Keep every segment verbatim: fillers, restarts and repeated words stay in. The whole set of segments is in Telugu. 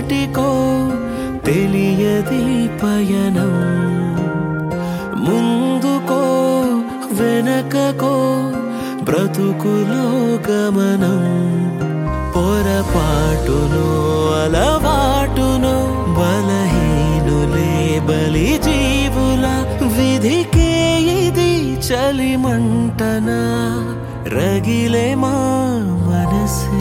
ఎచటికో తెలియది పయనం ముందుకో వెనకకో బ్రతుకులో గమనం పొరపాటును అలవాటును బలహీనులే బలి జీవుల విధికే ఇది చలిమంటనా రగిలే మా మనసే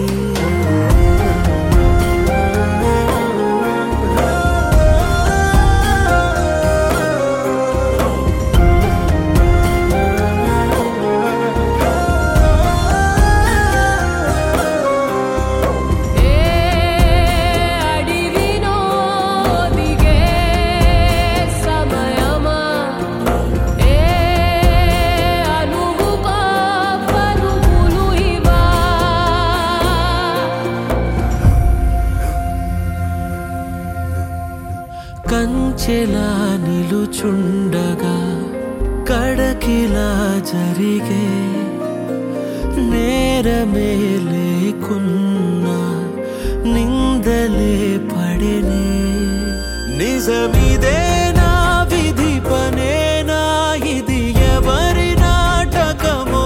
కంచెలా నిలుచుండగా కడకిలా జరిగే నేరమే లేకున్నా నిందలే పడినే నిజమిదే నా విధి పనేనా ఇది ఎవరి నాటకమో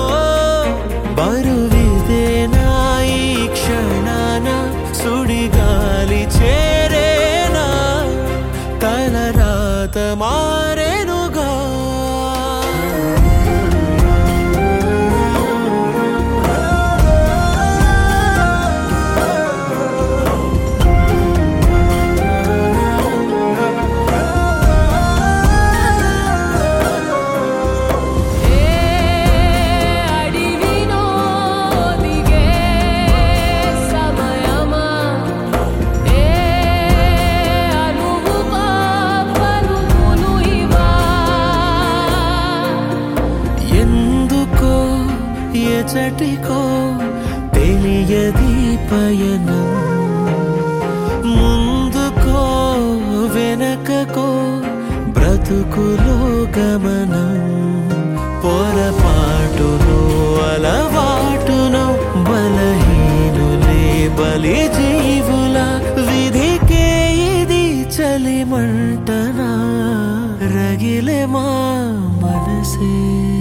బరువిదేనా ఈ క్షణాన సుడిగాలి చేరేనా తలరాత మారేనుగా ఎచటికో తెలియది పయనం ముందుకో వెనకకో బ్రతుకులో గమనం పొరపాటును అలవాటును బలహీనులే బలి జీవుల విధికే ఇది చలిమంటనా రగిలే మా మనసే